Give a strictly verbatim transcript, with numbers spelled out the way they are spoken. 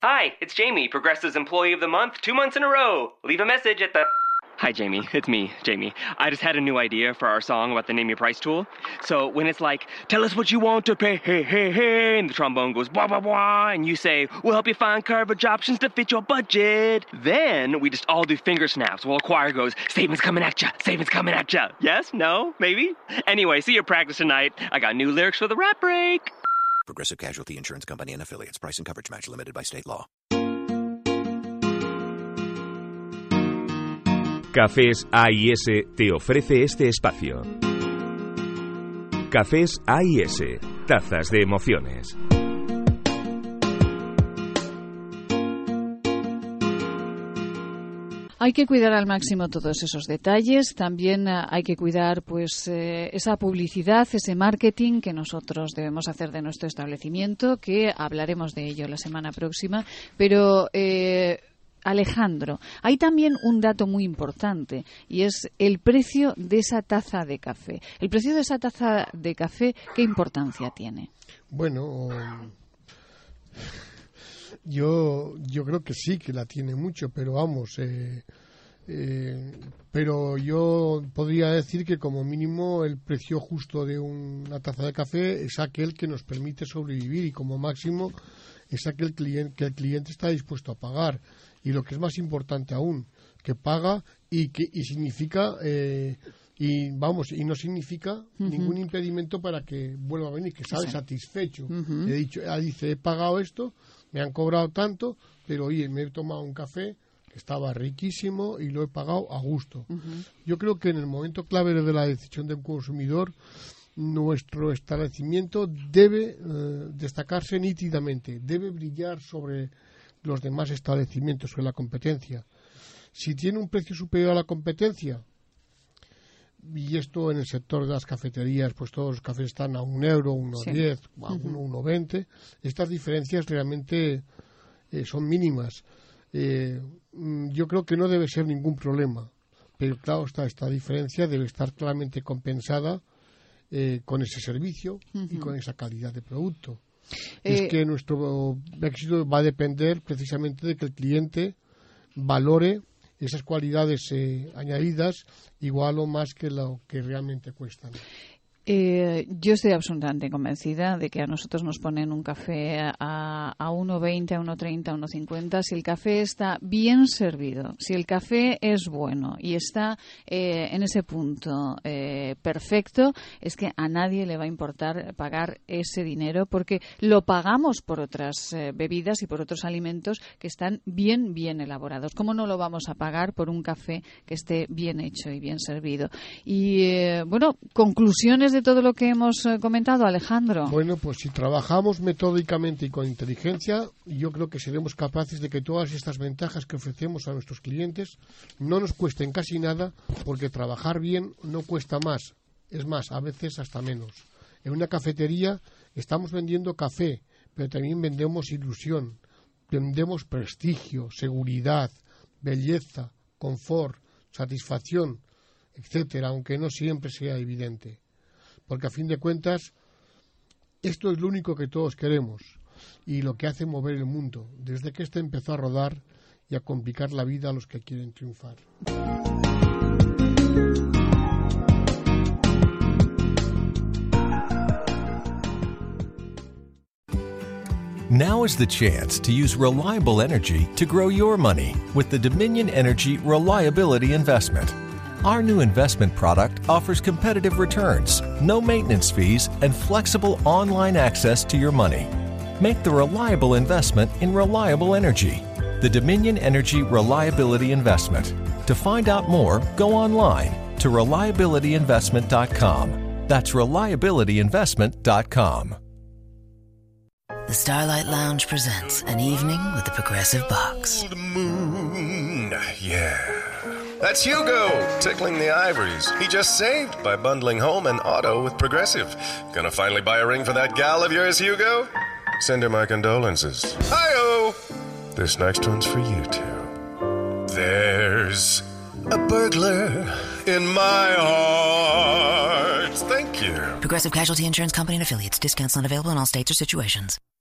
Hi, it's Jamie, Progressive's Employee of the Month, two months in a row. Leave a message at the... Hi, Jamie. It's me, Jamie. I just had a new idea for our song about the Name Your Price tool. So when it's like, tell us what you want to pay, hey, hey, hey, and the trombone goes, blah, blah, blah, and you say, we'll help you find coverage options to fit your budget. Then we just all do finger snaps while a choir goes, savings coming at ya, savings coming at ya. Yes? No? Maybe? Anyway, see your practice tonight. I got new lyrics for the rap break. Progressive Casualty Insurance Company and Affiliates. Price and coverage match limited by state law. Cafés A y S te ofrece este espacio. Cafés A y S, tazas de emociones. Hay que cuidar al máximo todos esos detalles. También uh, hay que cuidar, pues, eh, esa publicidad, ese marketing que nosotros debemos hacer de nuestro establecimiento, que hablaremos de ello la semana próxima. Pero, eh, Alejandro, hay también un dato muy importante y es el precio de esa taza de café. El precio de esa taza de café, ¿qué importancia tiene? Bueno, yo yo creo que sí, que la tiene mucho, pero vamos, eh, eh, pero yo podría decir que como mínimo el precio justo de una taza de café es aquel que nos permite sobrevivir y como máximo es aquel cliente, que el cliente está dispuesto a pagar. Y lo que es más importante aún, que paga y que y significa eh, y vamos y no significa uh-huh. ningún impedimento para que vuelva a venir, que sale sí. satisfecho. Uh-huh. He dicho, ah, dice, he pagado esto, me han cobrado tanto, pero oye, me he tomado un café que estaba riquísimo y lo he pagado a gusto. Uh-huh. Yo creo que en el momento clave de la decisión del consumidor, nuestro establecimiento debe eh, destacarse nítidamente, debe brillar sobre los demás establecimientos, sobre la competencia. Si tiene un precio superior a la competencia, y esto en el sector de las cafeterías, pues todos los cafés están a un euro, uno sí. diez, a uno, uno veinte, estas diferencias realmente eh, son mínimas. Eh, yo creo que no debe ser ningún problema, pero claro, esta, esta diferencia debe estar claramente compensada eh, con ese servicio uh-huh. y con esa calidad de producto. Es eh, que nuestro éxito va a depender precisamente de que el cliente valore esas cualidades eh, añadidas igual o más que lo que realmente cuestan. Eh, yo estoy absolutamente convencida de que a nosotros nos ponen un café a, a uno veinte, a uno treinta, a uno cincuenta. Si el café está bien servido, si el café es bueno y está eh, en ese punto eh, perfecto, es que a nadie le va a importar pagar ese dinero porque lo pagamos por otras eh, bebidas y por otros alimentos que están bien, bien elaborados. ¿Cómo no lo vamos a pagar por un café que esté bien hecho y bien servido? Y, eh, bueno, conclusiones de todo lo que hemos comentado, Alejandro. Bueno, pues si trabajamos metódicamente y con inteligencia, yo creo que seremos capaces de que todas estas ventajas que ofrecemos a nuestros clientes no nos cuesten casi nada, porque trabajar bien no cuesta más, es más, a veces hasta menos. En una cafetería estamos vendiendo café, pero también vendemos ilusión, vendemos prestigio, seguridad, belleza, confort, satisfacción, etcétera, aunque no siempre sea evidente. Porque a fin de cuentas, esto es lo único que todos queremos y lo que hace mover el mundo, desde que éste empezó a rodar y a complicar la vida a los que quieren triunfar. Now is the chance to use reliable energy to grow your money with the Dominion Energy Reliability Investment. Our new investment product offers competitive returns, no maintenance fees, and flexible online access to your money. Make the reliable investment in reliable energy. The Dominion Energy Reliability Investment. To find out more, go online to reliability investment dot com. That's reliability investment dot com. The Starlight Lounge presents An Evening with the Progressive Box. Old moon, yeah. That's Hugo, tickling the ivories. He just saved by bundling home and auto with Progressive. Gonna finally buy a ring for that gal of yours, Hugo? Send her my condolences. Hi-oh! This next one's for you, too. There's a burglar in my heart. Thank you. Progressive Casualty Insurance Company and Affiliates. Discounts not available in all states or situations.